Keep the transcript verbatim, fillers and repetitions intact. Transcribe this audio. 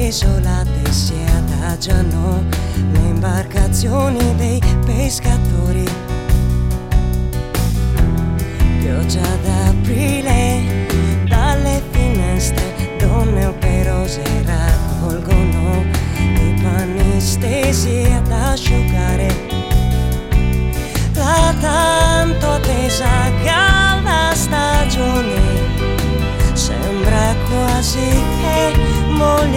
desolate si adagiano le imbarcazioni dei pescatori. Pioggia d'aprile, dalle finestre donne operose raccolgono i panni stesi ad asciugare. La tanto attesa calda stagione sembra quasi che